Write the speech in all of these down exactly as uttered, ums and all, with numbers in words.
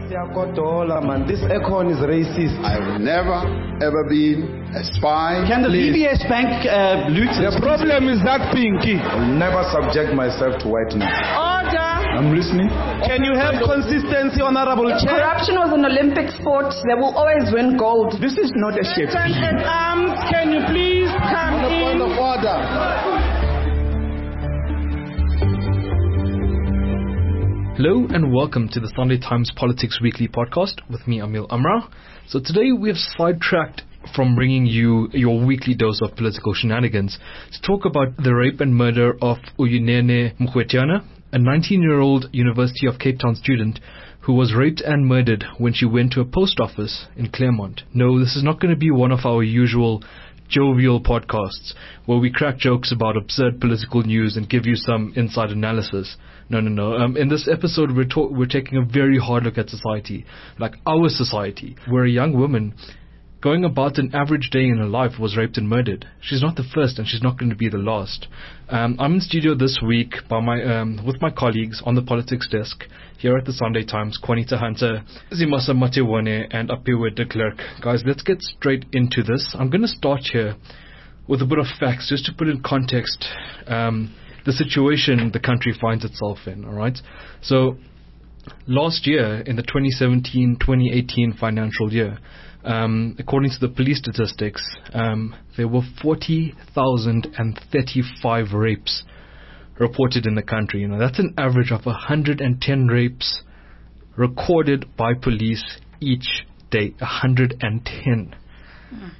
Man, this Econ is racist. I've never, ever been a spy. Can the D B S Bank uh, loot? The problem is that Pinky. I'll never subject myself to whiteness. Order! I'm listening. Can you have consistency, Honorable Chair? Corruption was an Olympic sport. They will always win gold. This is not a Shakespeare. Um, can you please come On the in? point of order. Hello and welcome to the Sunday Times Politics Weekly podcast with me, Amil Amra. So today we have sidetracked from bringing you your weekly dose of political shenanigans to talk about the rape and murder of Uyinene Mrwetyana, a nineteen-year-old University of Cape Town student who was raped and murdered when she went to a post office in Claremont. No, this is not going to be one of our usual jovial podcasts where we crack jokes about absurd political news and give you some inside analysis. No, no, no. Um, in this episode, we're ta- we're taking a very hard look at society, like our society, where a young woman going about an average day in her life was raped and murdered. She's not the first, and she's not going to be the last. Um, I'm in studio this week by my um, with my colleagues on the politics desk here at the Sunday Times, Juanita Hunter, Zimasa Matewone, and Apiwe de Klerk. Guys, let's get straight into this. I'm going to start here with a bit of facts, just to put in context um, the situation the country finds itself in, all right? So, last year, in the twenty seventeen twenty eighteen financial year, um, according to the police statistics, um, there were forty thousand thirty-five rapes reported in the country. You know, that's an average of one hundred ten rapes recorded by police each day. one hundred ten. Mm.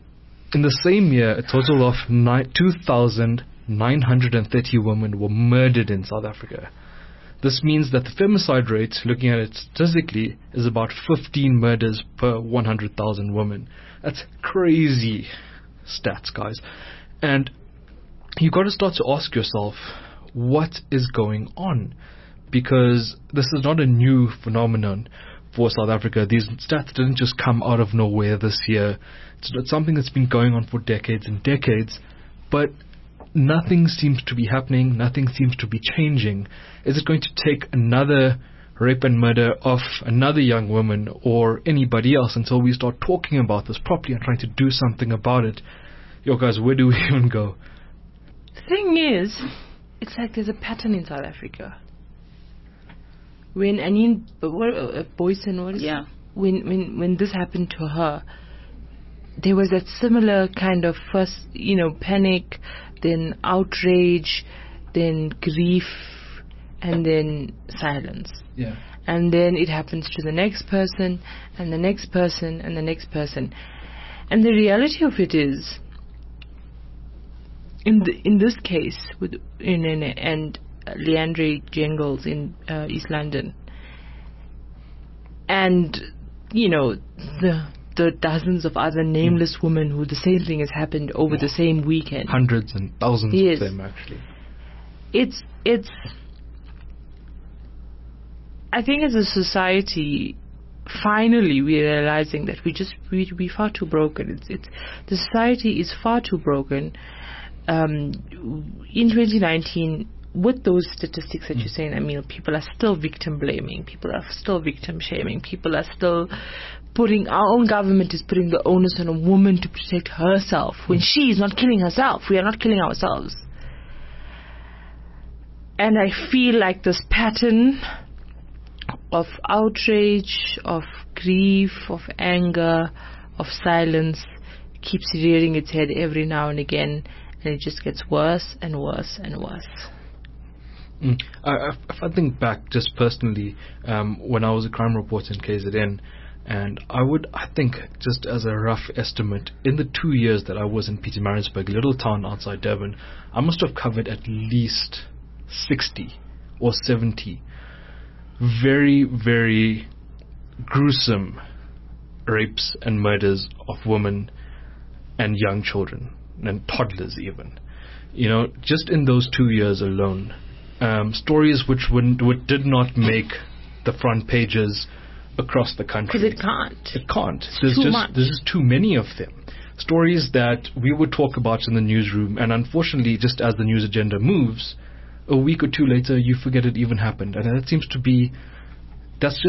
In the same year, a total of two thousand nine hundred thirty women were murdered in South Africa. This means that the femicide rate, looking at it statistically, is about fifteen murders per one hundred thousand women. That's crazy stats, guys. And you got to start to ask yourself, what is going on? Because this is not a new phenomenon for South Africa. These stats didn't just come out of nowhere this year. It's, it's something that's been going on for decades and decades, but nothing seems to be happening. Nothing seems to be changing. Is it going to take another rape and murder of another young woman or anybody else until we start talking about this properly and trying to do something about it? Yo, guys, where do we even go? The thing is, it's like there's a pattern in South Africa. When Anine uh, Boyson, what is yeah. when when when this happened to her, there was that similar kind of first, you know, panic, then outrage, then grief, and then silence. Yeah. And then it happens to the next person, and the next person, and the next person. And the reality of it is, in the, in this case with in, in and uh, Leandre Jengels in uh, East London, and you know the the dozens of other nameless mm. women who the same thing has happened over yeah. the same weekend. Hundreds and thousands yes. of them, actually. It's it's. I think as a society, finally we're realizing that we just we we far too broken. It's it's the society is far too broken. Um, in twenty nineteen, with those statistics that mm. you're saying, I mean, people are still victim blaming. People are still victim shaming. People are still putting, our own government is putting the onus on a woman to protect herself when mm. she is not killing herself. We are not killing ourselves. And I feel like this pattern of outrage, of grief, of anger, of silence keeps rearing its head every now and again, and it just gets worse and worse and worse. Mm. I, if I think back just personally, um, when I was a crime reporter in K Z N, and I would, I think, just as a rough estimate, in the two years that I was in Pietermaritzburg, a little town outside Durban, I must have covered at least sixty or seventy very, very gruesome rapes and murders of women and young children and toddlers even. You know, just in those two years alone. Um, stories which wouldn't, would, did not make the front pages across the country. Because it can't. It can't. It's there's too just much. There's just too many of them. Stories that we would talk about in the newsroom, and unfortunately, just as the news agenda moves, a week or two later, you forget it even happened. And that seems to be, that's just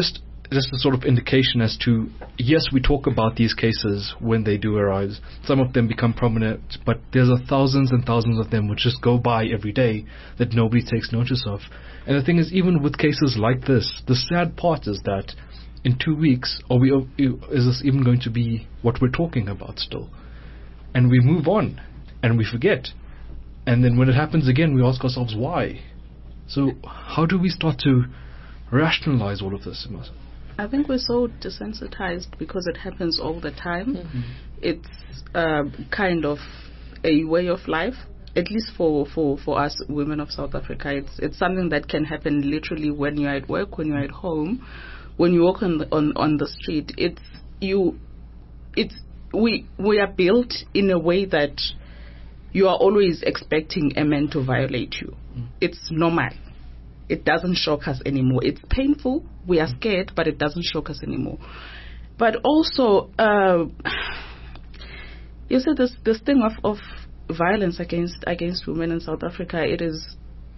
just a sort of indication as to, yes, we talk about these cases when they do arise. Some of them become prominent, but there's a thousands and thousands of them which just go by every day that nobody takes notice of. And the thing is, even with cases like this, the sad part is that in two weeks, are we, is this even going to be what we're talking about still? And we move on, and we forget. And then when it happens again, we ask ourselves why. So how do we start to rationalize all of this? I think we're so desensitized because it happens all the time. Mm-hmm. It's uh, kind of a way of life, at least for, for, for us women of South Africa. It's it's something that can happen literally when you're at work, when you're at home, when you walk on the, on, on the street. It's you. It's we we are built in a way that you are always expecting a man to violate you. Mm. It's normal. It doesn't shock us anymore. It's painful. We are scared, but it doesn't shock us anymore. But also, uh, you said this this thing of, of violence against against women in South Africa. It is.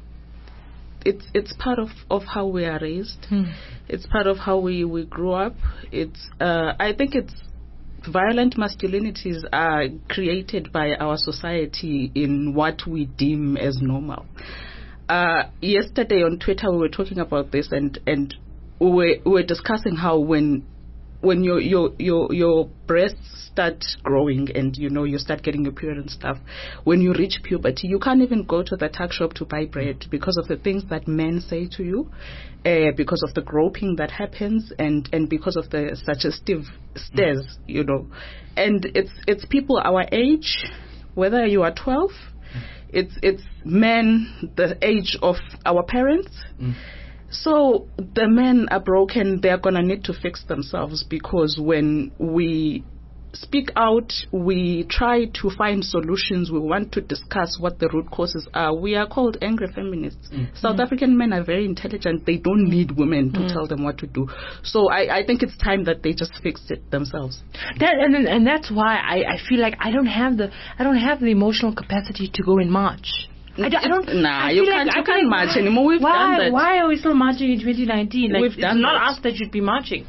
It's it's part of, of how we are raised. Hmm. It's part of how we, we grew up. It's uh, I think it's violent masculinities are created by our society in what we deem as normal. Uh, yesterday on Twitter we were talking about this, and, and we were, we were discussing how when when your your your your breasts start growing and you know you start getting your period and stuff, when you reach puberty, you can't even go to the tuck shop to buy bread because of the things that men say to you, uh, because of the groping that happens, and, and because of the suggestive stares, you know, and it's it's people our age, whether you are twelve. It's it's men the age of our parents. Mm. So the men are broken. They're going to need to fix themselves, because when we speak out, we try to find solutions. We want to discuss what the root causes are. We are called angry feminists. Mm. South mm. African men are very intelligent. They don't need women to mm. tell them what to do. So I, I think it's time that they just fix it themselves. That, and and that's why I, I feel like I don't have the I don't have the emotional capacity to go and march. I don't, I don't nah, I you can't, like, you can't march why, anymore. We've why, done that. Why are we still marching in twenty nineteen? Like, We've it's done not that. us that should be marching.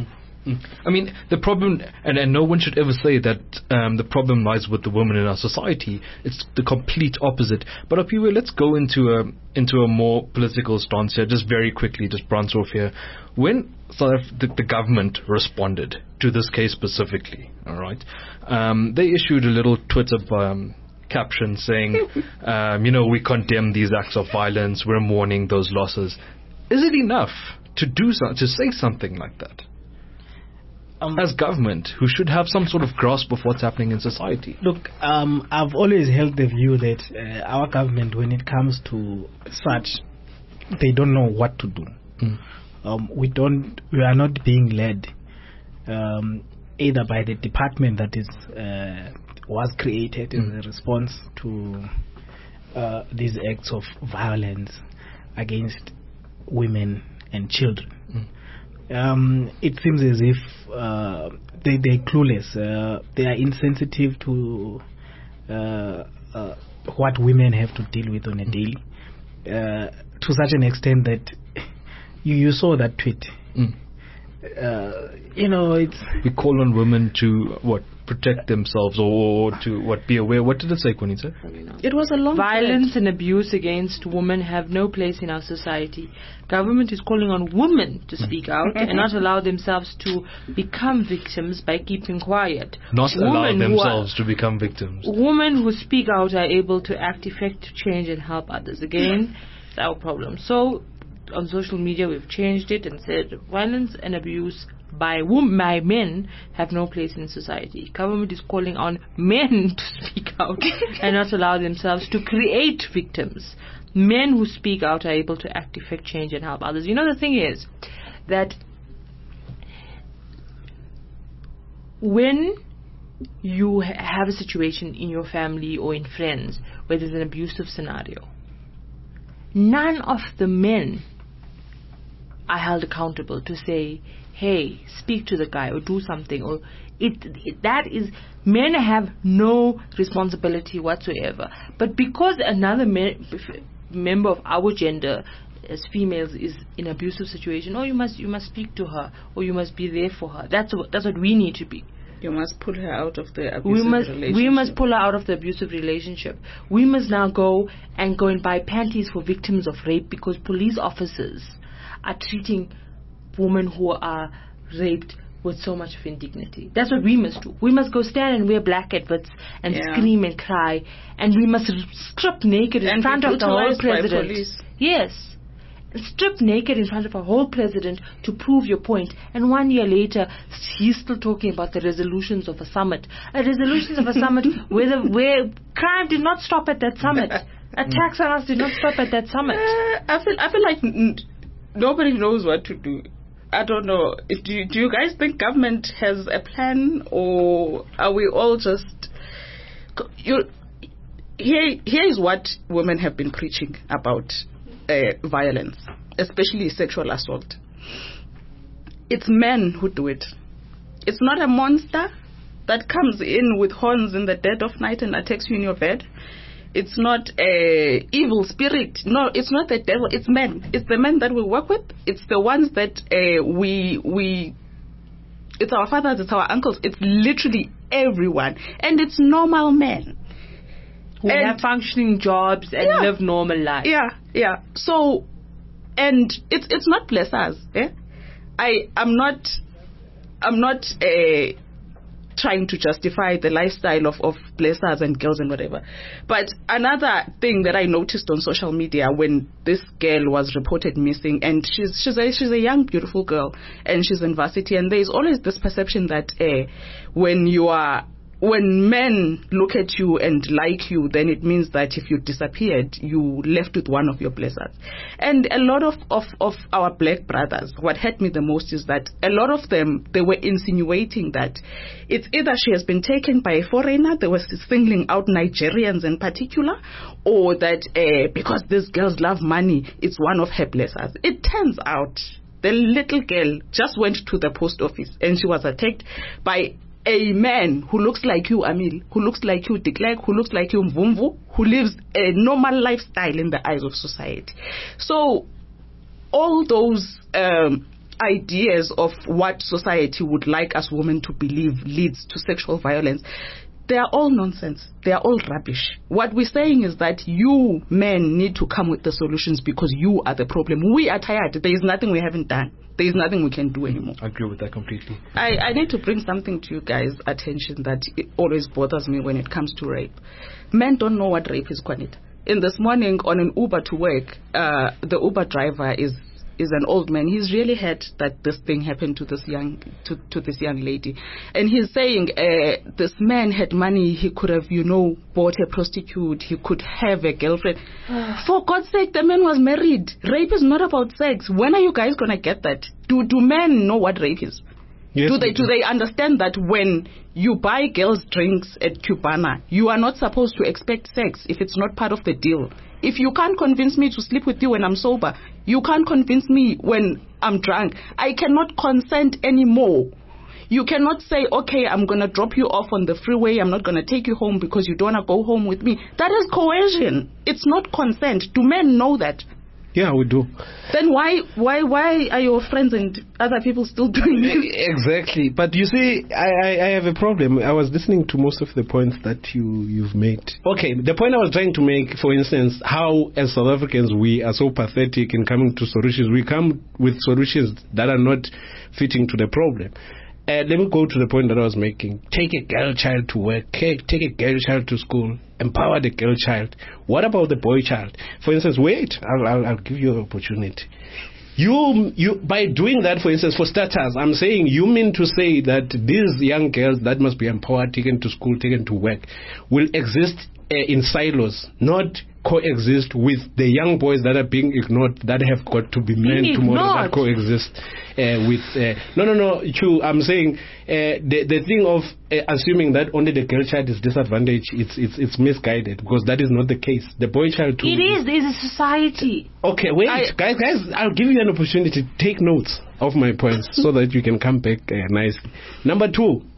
I mean, the problem, and, and no one should ever say that um, the problem lies with the women in our society. It's the complete opposite. But Apiwe, let's go into a into a more political stance here, just very quickly, just bounce off here. When South Af- the, the government responded to this case specifically, all right, um, they issued a little Twitter um, caption saying, um, you know, we condemn these acts of violence. We're mourning those losses. Is it enough to do so, to say something like that? Um, as government, who should have some sort of grasp of what's happening in society? Look, um, I've always held the view that uh, our government, when it comes to such, they don't know what to do. Mm. Um, we don't. We are not being led um, either by the department that is uh, was created mm. as a response to uh, these acts of violence against women and children. Mm. Um, it seems as if uh, they, they're clueless. Uh, they are insensitive to uh, uh, what women have to deal with on a daily, uh, to such an extent that you, you saw that tweet. Mm. Uh, you know, it's... We call on women to, what, protect themselves or to, what, be aware. What did it say, Konita? It was a long Violence thread. And abuse against women have no place in our society. Government is calling on women to speak out and not allow themselves to become victims by keeping quiet. Not women allow themselves are, to become victims. Women who speak out are able to act, effect, change and help others. Again, it's our problem. So, on social media we've changed it and said violence and abuse by wom- by men have no place in society. Government is calling on men to speak out and not allow themselves to create victims. Men who speak out are able to act, effect, change and help others. You know, the thing is that when you ha- have a situation in your family or in friends where there's an abusive scenario, none of the men are held accountable to say, hey, speak to the guy or do something. Or it, it that is, men have no responsibility whatsoever. But because another me- member of our gender as females is in an abusive situation, oh, you must you must speak to her, or you must be there for her. That's what that's what we need to be. You must pull her out of the abusive we must, relationship. We must pull her out of the abusive relationship. We must now go and go and buy panties for victims of rape because police officers are treating women who are raped with so much of indignity. That's what we must do. We must go stand and wear black adverts and yeah. scream and cry, and we must strip naked in and front of the whole president. By police. Yes. Strip naked in front of a whole president to prove your point. And one year later, he's still talking about the resolutions of a summit. A resolutions of a summit where, the, where crime did not stop at that summit. Attacks on us did not stop at that summit. Uh, I feel I feel like n- nobody knows what to do. I don't know. Do you, do you guys think government has a plan, or are we all just... You, here, here is what women have been preaching about uh, violence, especially sexual assault. It's men who do it. It's not a monster that comes in with horns in the dead of night and attacks you in your bed. It's not a evil spirit. No, it's not the devil. It's men. It's the men that we work with. It's the ones that uh, we we. It's our fathers. It's our uncles. It's literally everyone, and it's normal men who and have functioning jobs and yeah, live normal lives. Yeah, yeah. So, and it's it's not blessers. Eh? I I'm not I'm not a. trying to justify the lifestyle of, of blessers and girls and whatever. But another thing that I noticed on social media when this girl was reported missing, and she's she's a, she's a young, beautiful girl, and she's in varsity, and there's always this perception that uh, when you are when men look at you and like you, then it means that if you disappeared, you left with one of your blessers. And a lot of, of, of our black brothers, what hurt me the most is that a lot of them, they were insinuating that it's either she has been taken by a foreigner, they were singling out Nigerians in particular, or that uh, because these girls love money, it's one of her blessers. It turns out the little girl just went to the post office and she was attacked by a man who looks like you, Amil, who looks like you, De Klerk, who looks like you, Mvumvu, who lives a normal lifestyle in the eyes of society. So all those um, ideas of what society would like us women to believe leads to sexual violence, they are all nonsense. They are all rubbish. What we're saying is that you men need to come with the solutions because you are the problem. We are tired. There is nothing we haven't done. There is nothing we can do anymore. I agree with that completely. I, I need to bring something to you guys' attention that it always bothers me when it comes to rape. Men don't know what rape is, Kwanit. In this morning on an Uber to work, uh, the Uber driver is is an old man. He's really hurt that this thing happened to this young to, to this young lady, and he's saying uh, this man had money. He could have, you know, bought a prostitute. He could have a girlfriend. For God's sake, the man was married. Rape is not about sex. When are you guys gonna get that? Do do men know what rape is? Yes, do they do they understand that when you buy girls drinks at Cubana, you are not supposed to expect sex if it's not part of the deal? If you can't convince me to sleep with you when I'm sober, you can't convince me when I'm drunk. I cannot consent anymore. You cannot say, okay, I'm going to drop you off on the freeway. I'm not going to take you home because you don't want to go home with me. That is coercion. It's not consent. Do men know that? Yeah, we do. Then why why why are your friends and other people still doing it? Exactly. But you see, I, I, I have a problem. I was listening to most of the points that you, you've made. Okay, the point I was trying to make, for instance, how as South Africans we are so pathetic in coming to solutions. We come with solutions that are not fitting to the problem. Uh, let me go to the point that I was making. Take a girl child to work. Take, take a girl child to school. Empower the girl child. What about the boy child? For instance, wait, I'll, I'll, I'll give you an opportunity. You, you, by doing that, for instance, for starters, I'm saying you mean to say that these young girls that must be empowered, taken to school, taken to work, will exist uh, in silos, not coexist with the young boys that are being ignored, that have got to be men tomorrow, that coexist uh, with uh, no no no Chu, I'm saying uh, the the thing of uh, assuming that only the girl child is disadvantaged, it's it's it's misguided, because that is not the case. The boy child too. It is. There's a society. Okay, wait, I, guys, guys, I'll give you an opportunity to take notes of my points so that you can come back uh, nicely. Number two,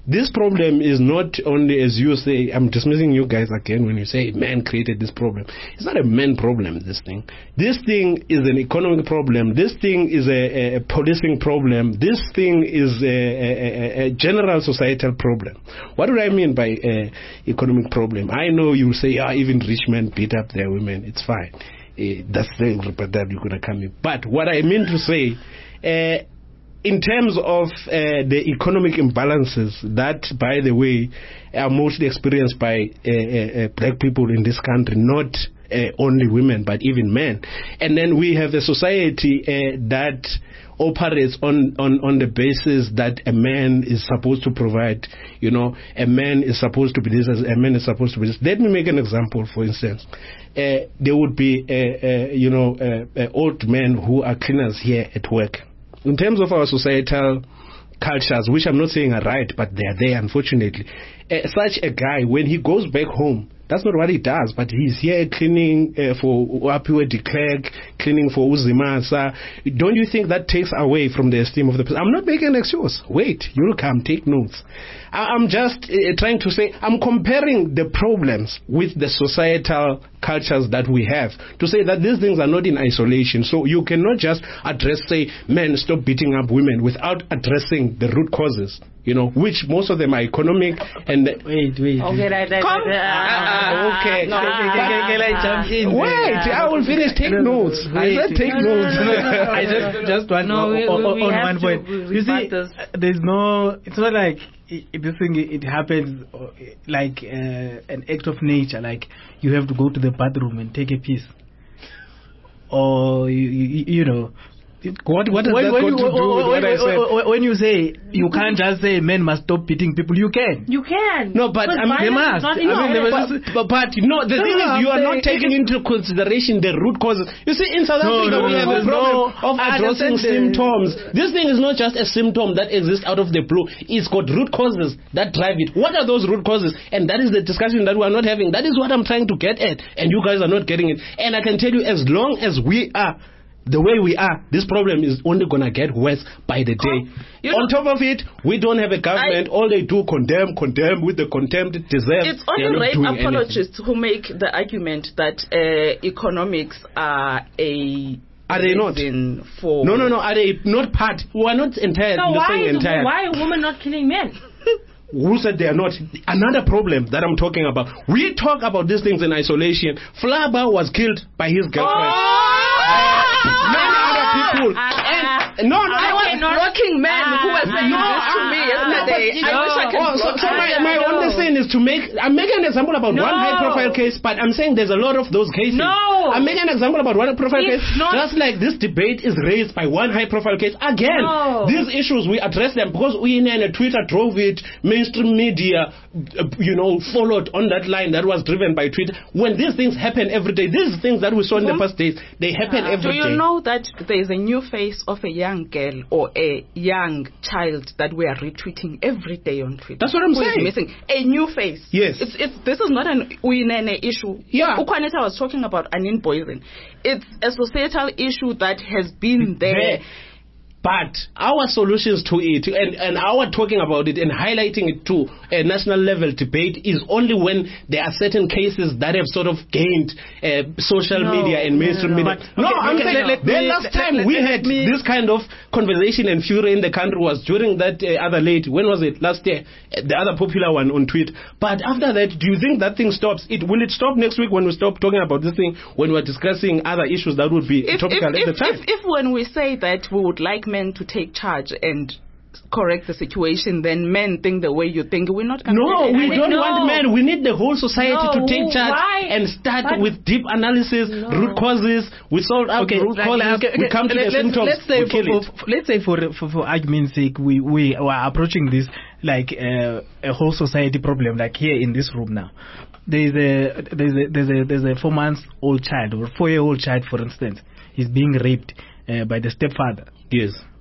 this problem is not only, as you say, I'm dismissing you guys again when you say man created this problem. It's not a man problem, this thing. This thing is an economic problem. This thing is a, a policing problem. This thing is a, a, a general societal problem. What do I mean by uh, economic problem? I know you say, ah, even rich men beat up their women. It's fine. Uh, that's the that you're going to come in. But what I mean to say, uh, in terms of uh, the economic imbalances that, by the way, are mostly experienced by uh, uh, black people in this country, not uh, only women, but even men. And then we have a society uh, that operates on, on, on the basis that a man is supposed to provide, you know, a man is supposed to be this, a man is supposed to be this. Let me make an example, for instance. Uh, there would be, uh, uh, you know, uh, uh, old men who are cleaners here at work. In terms of our societal cultures, which I'm not saying are right, but they are there, unfortunately, uh, such a guy, when he goes back home, that's not what he does, but he's here cleaning uh, for Wapiwe de Klerk, cleaning for Uzimasa. Don't you think that takes away from the esteem of the person? I'm not making an excuse. Wait, you'll come, take notes. I- I'm just uh, trying to say, I'm comparing the problems with the societal cultures that we have to say that these things are not in isolation. So you cannot just address, say, men stop beating up women without addressing the root causes, you know, which most of them are economic and... Wait, wait. Okay, that, that, Come. that, uh, Uh, okay. No, can, can, can I jump in? Wait, I will finish. Take notes. I said take no, notes. No, no, no, I just just want No, we- on, we- we on have one to point. re- You see, rebut this. there's no. It's not like i i- this thing. It happens uh, like uh, an act of nature. Like you have to go to the bathroom and take a piss, or you, you, you know. What, what has when, that when got you, to do with what I said? when- when you say you can't just say men must stop beating people, you can. You can. No, but Because I mean, they violence is must. not I mean, enough. they must- But, but, but no, the No, thing is, I'm you are not saying taking into consideration the root causes. You see, in South No, Africa, no, we no, have a there's problem no- of I addressing understand the- symptoms. This thing is not just a symptom that exists out of the blue. It's got root causes that drive it. What are those root causes? And that is the discussion that we are not having. That is what I'm trying to get at, and you guys are not getting it. And I can tell you, as long as we are the way we are, this problem is only going to get worse by the day. You On know, top of it, we don't have a government. I, All they do condemn, condemn with the contempt it deserves. It's They are only not rape doing anything. apologists who make the argument that uh, economics are a Are they not? reason for No, no, no. Are they not part? We are not entire. So why, saying is, entire. why are women not killing men? Who said they are not? Another problem that I'm talking about. We talk about these things in isolation. Flaba was killed by his girlfriend. Many other people. And no, no, I was not- working men Ah, who were saying no, this to me yesterday. but, I wish I could oh, so, block so them. my, my only thing is to make, I'm making an example about No. one high profile case, but I'm saying there's a lot of those cases. No. I'm making an example about one profile It's case, not- just like this debate is raised by one high profile case. Again, No. these issues, we address them because we in Twitter drove it, mainstream media, uh, you know, followed on that line that was driven by Twitter. When these things happen every day, these things that we saw in the past days, they happen Do every day. you know that there is a new face of a young girl or a young child that we are retweeting every day on Twitter? That's what I'm Who is saying. missing a new face. Yes. It's it's this is not an Uyinene issue. Yeah. Ukwaneta was talking about Anin poison. It's a societal issue that has been there. There. But our solutions to it and, and our talking about it and highlighting it to a national level debate is only when there are certain cases that have sort of gained uh, social No, media and mainstream no, no, media. no. No, Okay, I'm okay, saying let- let the me- last let- time let- we let had me- this kind of conversation and fury in the country was during that uh, other late, when was it? Last year, uh, the other popular one on Twitter. But after that, do you think that thing stops? It will it stop next week when we stop talking about this thing, when we're discussing other issues that would be If, if, topical if, at the time? if, if when we say that we would like men to take charge and correct the situation, then men think the way you think, we're not. No, we I don't know. want men. We need the whole society No, to take charge why? and start But- with deep analysis, No. root causes. We solve out Okay, root like- causes. like, okay, we okay, come to let- the let's- symptoms. Let's say we kill for, it. for, let's say for, for for argument's sake, we we are approaching this like uh, a whole society problem, like here in this room now. There's a there's a there's a there's a four months old child or four year old child, for instance, is being raped uh, by the stepfather. Yes.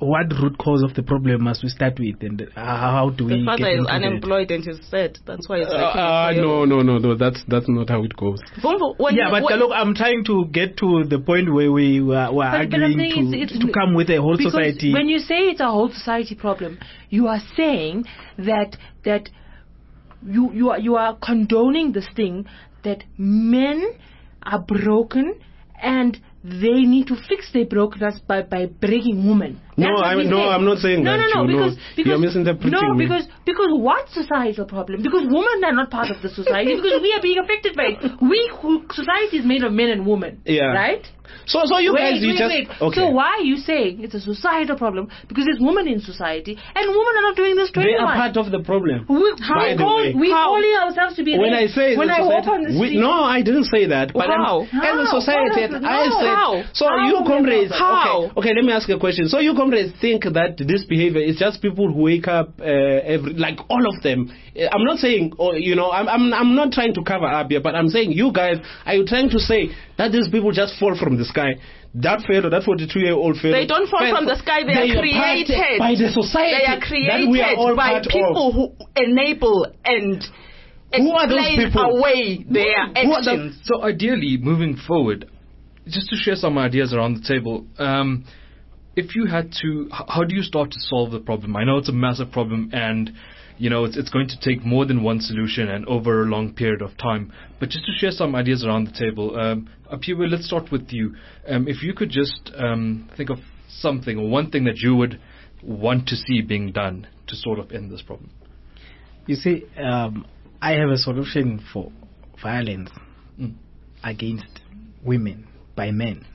what root cause of the problem must we start with, and uh, how do we? The father get is into unemployed that? and he's sad. That's why it's Uh, like. uh, no, no, no, no. That's that's not how it goes. When yeah, you, but when, look, I'm trying to get to the point where we were, were But- but I'm arguing saying to, it's- it's- to come with a whole because society. When you say it's a whole society problem, you are saying that that you you are you are condoning this thing that men are broken and they need to fix their brokenness by, by breaking women. No, That's what I'm- we no, say. I'm not saying no, that, No, no, you know. because, because You're misinterpreting No, me. because because what societal problem? Because women are not part of the society. Because we are being affected by it. We who, society is made of men and women. Yeah. Right. So, so you wait, guys, you wait, just wait. okay. So why are you saying it's a societal problem? Because there's women in society, and women are not doing this to They anyone. are part of the problem. We, By we the call, way. we How? calling ourselves to be When I raped. say when the I walk society- on the we- street. no, I didn't say that. But How? I'm, as a How? society, What is it? I No. said. How? So How? you comrades, How? okay, okay. Let me ask you a question. So you comrades think that this behavior is just people who wake up uh, every, like all of them. Uh, I'm not saying, or you know, I'm, I'm, I'm not trying to cover up here, but I'm saying you guys, are you trying to say that these people just fall from the sky? That fellow, that forty-two-year-old fellow. They don't fall fell from the sky. They, are part created by the society. They are that we are all created by part people of. who enable and Who are those explain people? away their Who are the- actions. So ideally, moving forward, just to share some ideas around the table, um, if you had to, h- how do you start to solve the problem? I know it's a massive problem, and you know it's it's going to take more than one solution and over a long period of time. But just to share some ideas around the table, um, Apiwe, let's start with you. Um, if you could just um, think of something or one thing that you would want to see being done to sort of end this problem. You see, um, I have a solution for violence Mm. against women by men.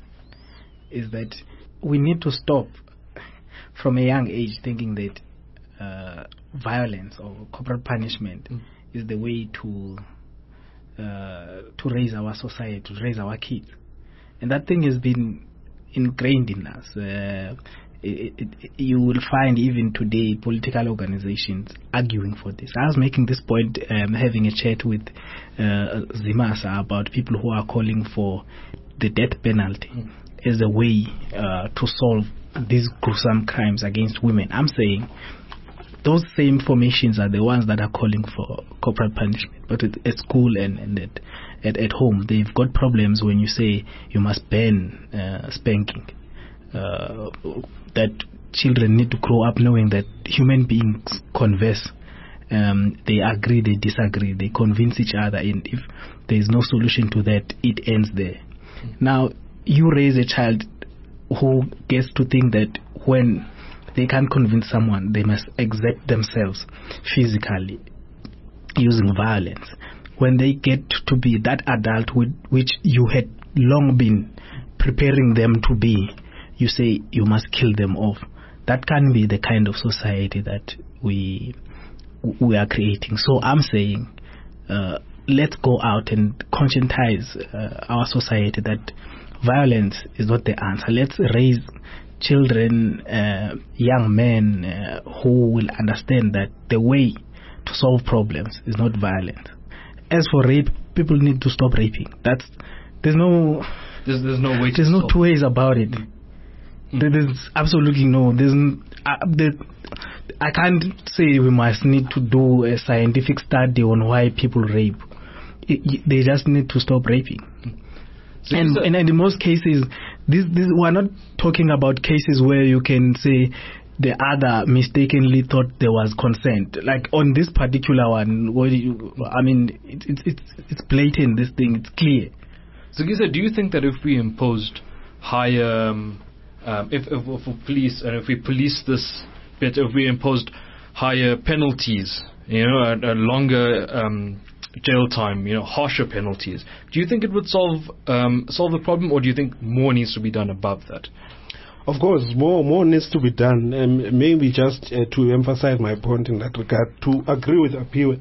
Is that we need to stop from a young age thinking that uh, violence or corporal punishment Mm. is the way to uh, to raise our society, to raise our kids, and that thing has been ingrained in us. Uh, it, it, it, you will find even today political organizations arguing for this. I was making this point um, having a chat with uh, Zimasa about people who are calling for the death penalty mm. as a way uh, to solve these gruesome crimes against women. I'm saying those same formations are the ones that are calling for corporal punishment, but at, at school and, and at, at, at home they've got problems when you say you must ban uh, spanking. Uh, that children need to grow up knowing that human beings converse. Um, they agree, they disagree, they convince each other, and if there is no solution to that, it ends there. Mm. Now, you raise a child who gets to think that when they can't convince someone, they must exert themselves physically using violence. When they get to be that adult with, which you had long been preparing them to be, you say you must kill them off. That can be the kind of society that we we are creating. So I'm saying uh, let's go out and conscientize uh, our society that violence is not the answer. Let's raise children, uh, young men uh, who will understand that the way to solve problems is not violence. As for rape, people need to stop raping. That's there's no There's there's no way. there's to no stop. two ways about it. Mm. There's absolutely no. There's n- uh, there, I can't say we must need to do a scientific study on why people rape. It, it, they just need to stop raping. Mm. So and, and, and in most cases, this, this we're not talking about cases where you can say the other mistakenly thought there was consent. Like on this particular one, what you, I mean, it, it, it's it's blatant. This thing, it's clear. So, Giza, do you think that if we imposed higher, um, um, if, if, if we police and if we police this bit, if we imposed higher penalties, you know, a, a longer um, jail time, you know, harsher penalties, do you think it would solve um, solve the problem, or do you think more needs to be done above that? Of course, more more needs to be done. Um, maybe just uh, to emphasize my point in that regard, to agree with Apiwe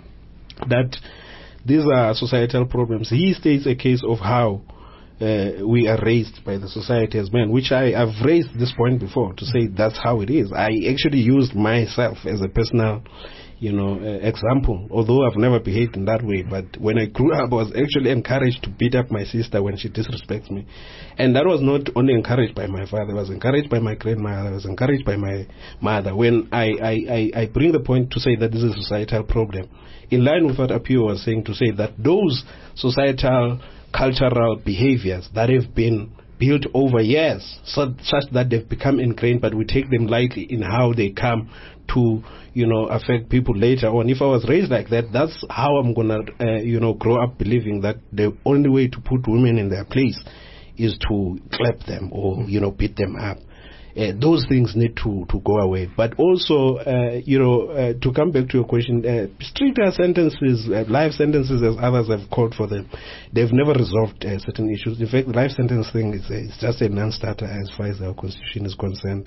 that these are societal problems. He states a case of how uh, we are raised by the society as men, which I have raised this point before to say that's how it is. I actually used myself as a personal you know, uh, example. Although I've never behaved in that way, but when I grew up, I was actually encouraged to beat up my sister when she disrespects me. And that was not only encouraged by my father, it was encouraged by my grandmother, it was encouraged by my mother. When I, I, I, I bring the point to say that this is a societal problem, in line with what Apio was saying, to say that those societal, cultural behaviors that have been built over years, so, such that they've become ingrained, but we take them lightly in how they come to, you know, affect people later on. If I was raised like that, that's how I'm gonna, uh, you know, grow up believing that the only way to put women in their place is to clap them or, you know, beat them up. Uh, those things need to, to go away. But also, uh, you know, uh, to come back to your question, uh, stricter sentences, uh, life sentences, as others have called for them, they've never resolved uh, certain issues. In fact, the life sentence thing is, uh, is just a non-starter as far as our constitution is concerned.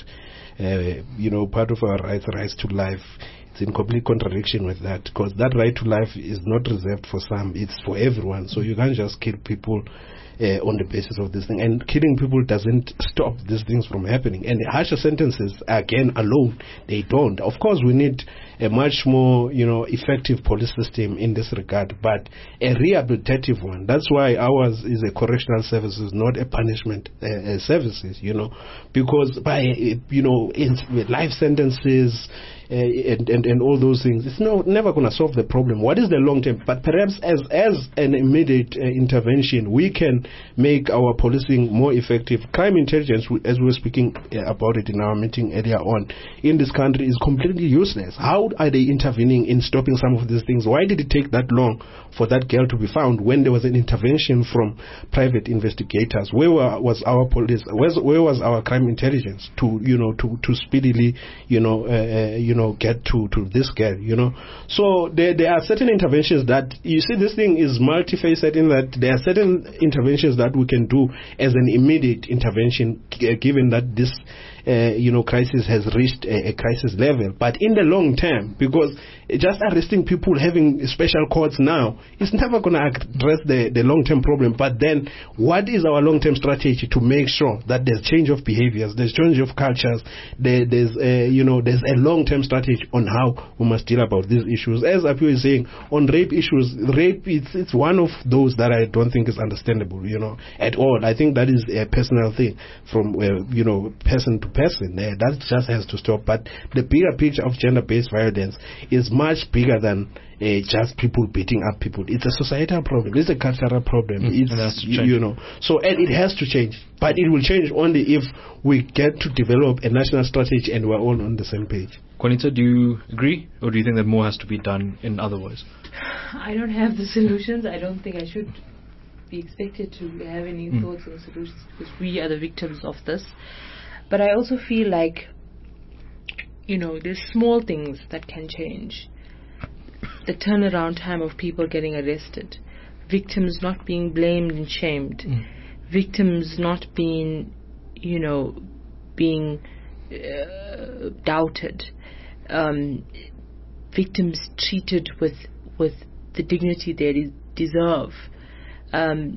Uh, you know, part of our rights, rights to life, it's in complete contradiction with that, because that right to life is not reserved for some, it's for everyone. So you can't just kill people Uh, on the basis of this thing, and killing people doesn't stop these things from happening. And the harsher sentences, again, alone, they don't. Of course, we need a much more, you know, effective police system in this regard, but a rehabilitative one. That's why ours is a correctional services, not a punishment uh, uh, services. You know, because by uh, you know, in, with life sentences. Uh, and, and, and all those things, it's no, never going to solve the problem. What is the long term? But perhaps as, as an immediate uh, intervention, we can make our policing more effective. Crime intelligence, as we were speaking uh, about it in our meeting earlier on, in this country is completely useless. How are they intervening in stopping some of these things? Why did it take that long for that girl to be found when there was an intervention from private investigators? Where were, was our police? Where, where was our crime intelligence to, you know, to, to speedily, you know, uh, uh, you know, get to, to this girl, you know? So there, there are certain interventions that, you see, this thing is multifaceted in that there are certain interventions that we can do as an immediate intervention, g- given that this Uh, you know, crisis has reached a, a crisis level. But in the long term, because just arresting people, having special courts now, is never going to address the, the long-term problem. But then, what is our long-term strategy to make sure that there's change of behaviors, there's change of cultures, there, there's a, you know, there's a long-term strategy on how we must deal about these issues. As Apio is saying, on rape issues, rape, it's, it's one of those that I don't think is understandable, you know, at all. I think that is a personal thing from, uh, you know, person to person. Uh, that just has to stop. But the bigger picture of gender-based violence is much bigger than uh, just people beating up people. It's a societal problem. It's a cultural problem. Mm, it's, you, you know, so and it has to change. But it will change only if we get to develop a national strategy and we're all on the same page. Juanita, do you agree, or do you think that more has to be done in other ways? I don't have the solutions. I don't think I should be expected to have any mm. thoughts on solutions, because we are the victims of this. But I also feel like, you know, there's small things that can change. The turnaround time of people getting arrested, victims not being blamed and shamed, mm. victims not being, you know, being uh, doubted, um, victims treated with with the dignity they de- deserve. Um,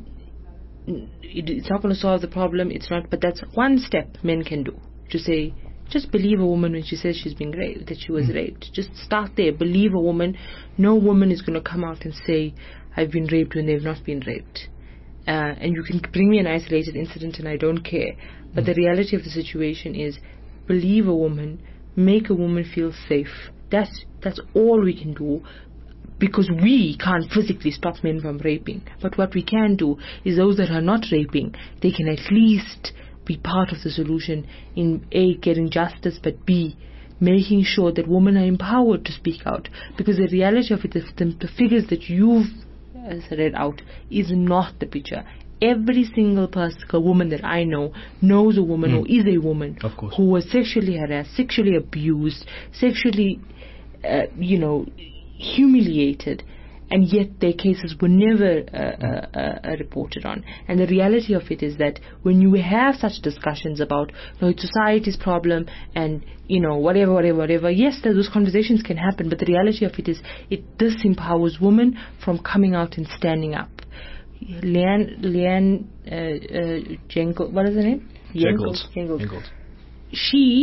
It's not going to solve the problem. It's not, but that's one step men can do. To say, just believe a woman when she says she's been raped, that she was mm. raped. Just start there. Believe a woman. No woman is going to come out and say, I've been raped, when they've not been raped. Uh, and you can bring me an isolated incident and I don't care. But mm. the reality of the situation is, believe a woman, make a woman feel safe. That's that's all we can do. Because we can't physically stop men from raping. But what we can do is those that are not raping, they can at least be part of the solution in A, getting justice, but B, making sure that women are empowered to speak out. Because the reality of it is the, the figures that you've uh, read out is not the picture. Every single person, a woman that I know, knows a woman mm. or is a woman of course. who was sexually harassed, sexually abused, sexually, uh, you know, humiliated, and yet their cases were never uh, uh, uh, reported on. And the reality of it is that when you have such discussions about, you know, it's society's problem and, you know, whatever, whatever, whatever, yes, those conversations can happen, but the reality of it is it disempowers women from coming out and standing up. Leanne, Leanne uh, uh, Jengel, what is her name? Jengels. Jengels. She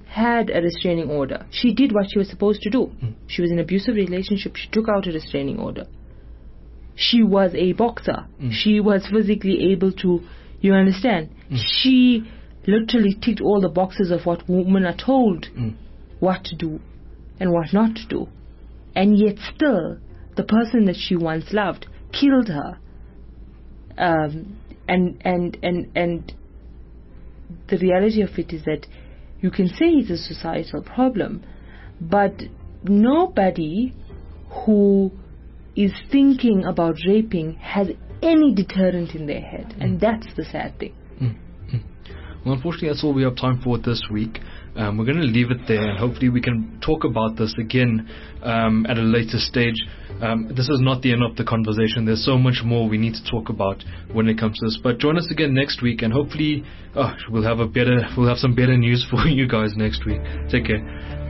had a restraining order. She did what she was supposed to do. Mm. She was in an abusive relationship. She took out a restraining order. She was a boxer. Mm. She was physically able to, you understand? Mm. She literally ticked all the boxes of what women are told mm. what to do and what not to do. And yet still, the person that she once loved killed her. Um, and, and, and, and the reality of it is that you can say it's a societal problem, but nobody who is thinking about raping has any deterrent in their head, mm. and that's the sad thing. Mm. Mm. Well, unfortunately, that's all we have time for this week. Um, we're going to leave it there, and hopefully we can talk about this again um, at a later stage. Um, this is not the end of the conversation. There's so much more we need to talk about when it comes to this. But join us again next week, and hopefully oh, we'll have a better, we'll have some better news for you guys next week. Take care.